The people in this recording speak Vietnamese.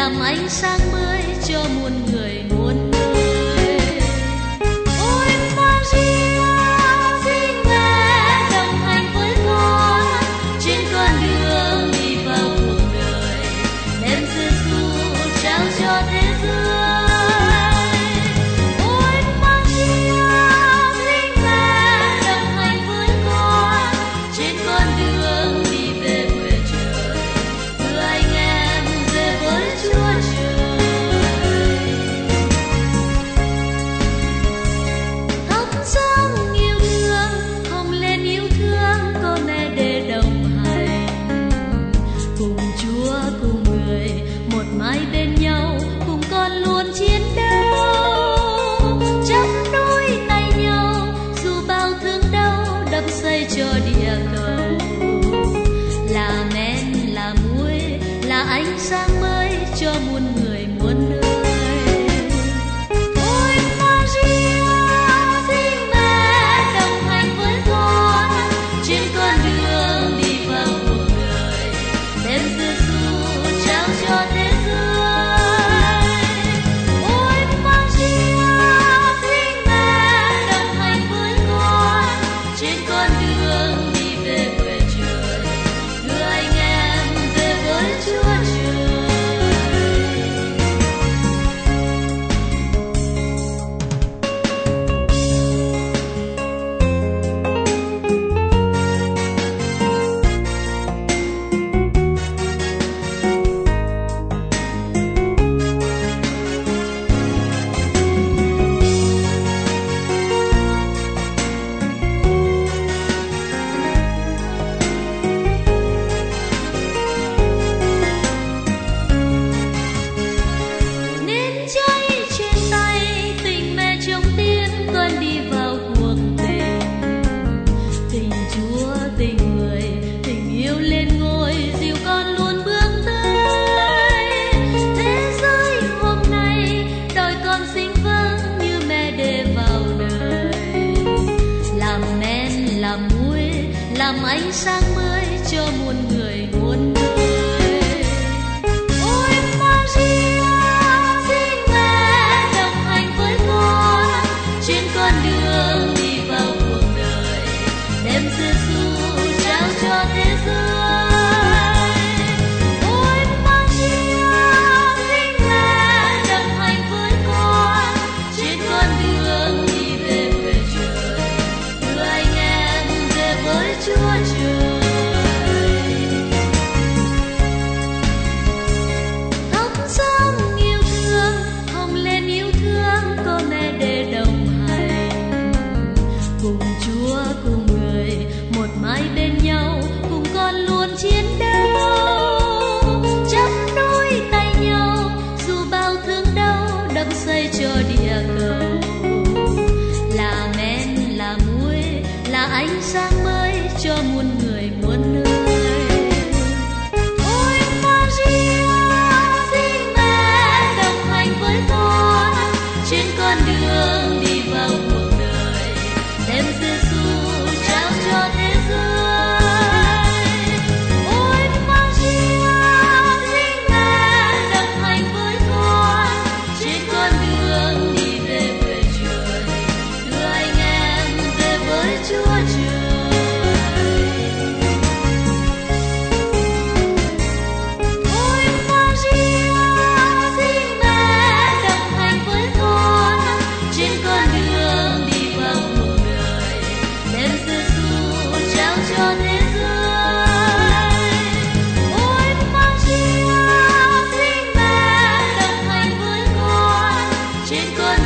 làm ánh sáng mới cho muôn người muôn nơi. Ôi Maria, xin mẹ đồng hành với con trên con đường đi vào cuộc đời, đem Giêsu trao cho thế giới. Ôi Maria, xin mẹ đồng hành với con trên con đường đi về quê trời, đưa anh em về với Chúa Trời. Thắp sáng yêu thương, hồng lên yêu thương có mẹ để đồng hành, cùng Chúa cùng người một mái bên nhau, cùng con luôn chiến đấu, chắp đôi tay nhau dù bao thương đau đắp xây cho địa cầu. Là men là muối là ánh sáng mới cho muôn người muôn nơi. Ôi Maria, xin mẹ đồng hành với con trên con đường đi vào cuộc đời, đem Giêsu trao cho thế giới. Ôi Maria, xin mẹ đồng hành với con trên con đường đi về quê trời, đưa anh em về với Chúa Trời. Nến cháy trên tay, tình mẹ trong tiếng con đi vào cuộc tình. Tình Chúa, tình người, tình yêu lên ngôi dìu con luôn bước tới. Thế giới hôm nay đòi con xinh vâng như mẹ để vào đời, làm men làm muối làm ánh sáng mới cho muôn người muôn nơi. Ôi Maria, xin mẹ đồng hành với con trên con đường đi vào cuộc đời, đem Giêsu trao cho thế giới. Ôi Maria, xin mẹ đồng hành với con trên con đường đi về quê trời, đưa anh em về với Chúa Trời. Thắp sáng yêu thương, hồng lên yêu thương có mẹ để đồng hành, cùng Chúa cùng người một mái bên nhau, cùng con luôn chiến đấu, chắp đôi tay nhau dù bao thương đau đắp xây cho địa cầu. Là men là muối là ánh sáng mới cho muôn người muôn nơi. Ôi Maria, xin mẹ đồng hành với con trên con đường đi vào cuộc đời, đem Giêsu trao cho thế giới. Ôi Maria, xin mẹ đồng hành với con trên con đường đi về quê trời, đưa anh em về với Chúa Trời. Ôi Maria, xin mẹ đồng hành với con trên con đường đi vào cuộc đời, đem Giêsu trao cho thế giới. Ôi Maria, xin mẹ đồng hành với con trên con